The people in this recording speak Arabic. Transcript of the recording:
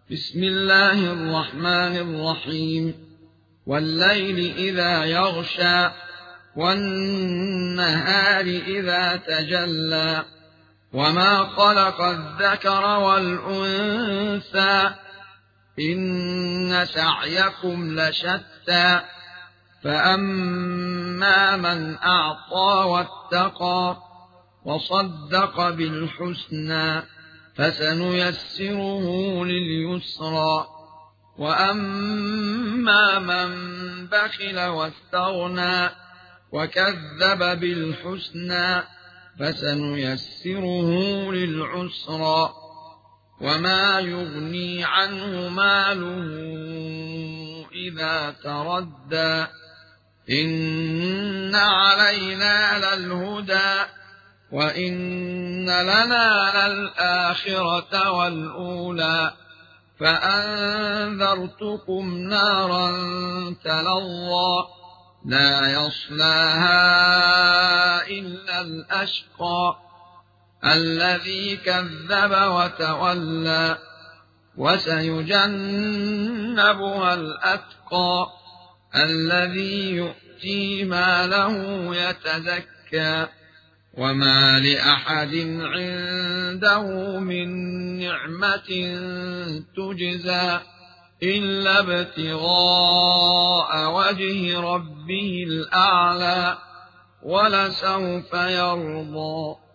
بسم الله الرحمن الرحيم والليل إذا يغشى والنهار إذا تجلى وما خلق الذكر والأنثى إن سعيكم لشتى فأما من أعطى واتقى وصدق بالحسنى فسنيسره لليسرى وأما من بخل واستغنى وكذب بالحسنى فسنيسره للعسرى وما يغني عنه ماله إذا تردى إن علينا للهدى وإن لنا للآخرة والأولى فأنذرتكم نارا تلظى لا يصلاها إلا الأشقى الذي كذب وتولى وسيجنبها الأتقى الذي يؤتي ماله يتزكى وما لأحد عنده من نعمة تجزى إلا ابتغاء وجه ربه الأعلى ولسوف يرضى.